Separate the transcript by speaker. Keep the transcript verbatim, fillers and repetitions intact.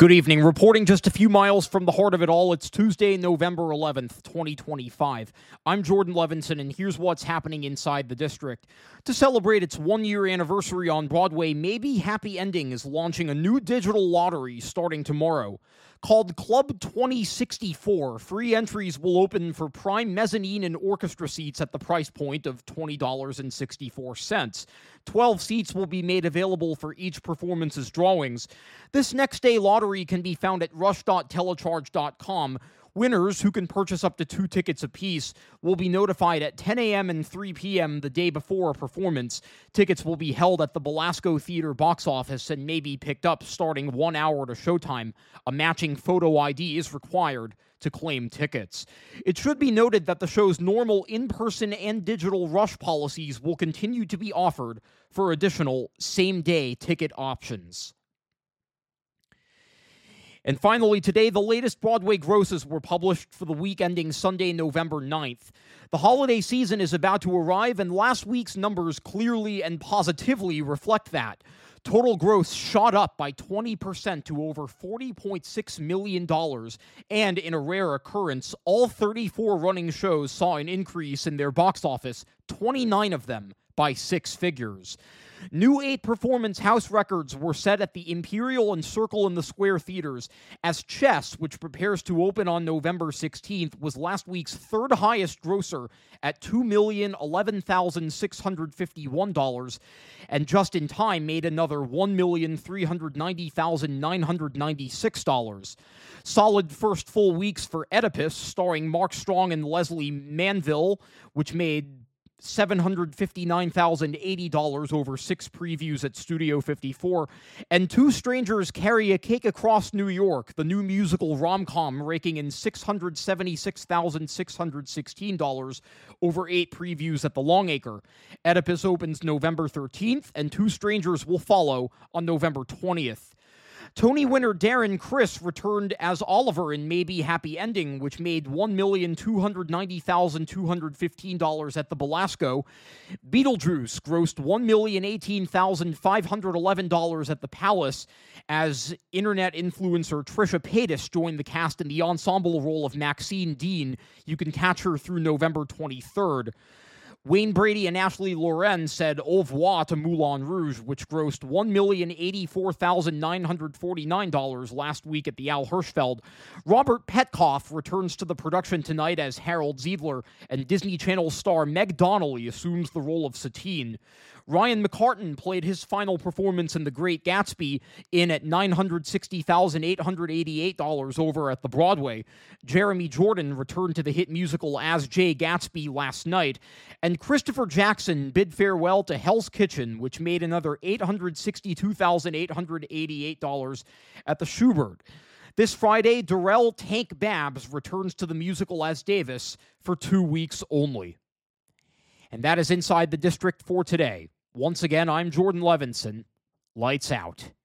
Speaker 1: Good evening. Reporting just a few miles from the heart of it all, it's Tuesday, November eleventh, twenty twenty-five. I'm Jordan Levinson, and here's what's happening inside the district. To celebrate its one-year anniversary on Broadway, Maybe Happy Ending is launching a new digital lottery starting tomorrow. Called Club twenty sixty-four, free entries will open for prime mezzanine and orchestra seats at the price point of twenty dollars and sixty-four cents. Twelve seats will be made available for each performance's drawings. This next-day lottery can be found at rush dot telecharge dot com. Winners, who can purchase up to two tickets apiece, will be notified at ten a.m. and three p.m. the day before a performance. Tickets will be held at the Belasco Theater box office and may be picked up starting one hour to showtime. A matching photo I D is required to claim tickets. It should be noted that the show's normal in-person and digital rush policies will continue to be offered for additional same-day ticket options. And finally, today, the latest Broadway grosses were published for the week ending Sunday, November ninth. The holiday season is about to arrive, and last week's numbers clearly and positively reflect that. Total gross shot up by twenty percent to over forty point six million dollars, and in a rare occurrence, all thirty-four running shows saw an increase in their box office, twenty-nine of them by six figures. New eight-performance house records were set at the Imperial and Circle in the Square theaters, as Chess, which prepares to open on November sixteenth, was last week's third-highest grosser at two million eleven thousand six hundred fifty-one dollars, and Just in Time made another one million three hundred ninety thousand nine hundred ninety-six dollars. Solid first full weeks for Oedipus, starring Mark Strong and Leslie Manville, which made seven hundred fifty-nine thousand eighty dollars over six previews at Studio fifty-four, and Two Strangers Carry a Cake Across New York, the new musical rom-com, raking in six hundred seventy-six thousand six hundred sixteen dollars over eight previews at the Longacre. Oedipus opens November thirteenth, and Two Strangers will follow on November twentieth. Tony winner Darren Criss returned as Oliver in Maybe Happy Ending, which made one million two hundred ninety thousand two hundred fifteen dollars at the Belasco. Beetlejuice grossed one million eighteen thousand five hundred eleven dollars at the Palace, as internet influencer Trisha Paytas joined the cast in the ensemble role of Maxine Dean. You can catch her through November twenty-third. Wayne Brady and Ashley Loren said au revoir to Moulin Rouge, which grossed one million eighty-four thousand nine hundred forty-nine dollars last week at the Al Hirschfeld. Robert Petkoff returns to the production tonight as Harold Ziedler, and Disney Channel star Meg Donnelly assumes the role of Satine. Ryan McCartan played his final performance in The Great Gatsby in at nine hundred sixty thousand eight hundred eighty-eight dollars over at the Broadway. Jeremy Jordan returned to the hit musical as Jay Gatsby last night, and Christopher Jackson bid farewell to Hell's Kitchen, which made another eight hundred sixty-two thousand eight hundred eighty-eight dollars at the Shubert. This Friday, Darrell Tank Babs returns to the musical as Davis for two weeks only. And that is Inside the District for today. Once again, I'm Jordan Levinson. Lights out.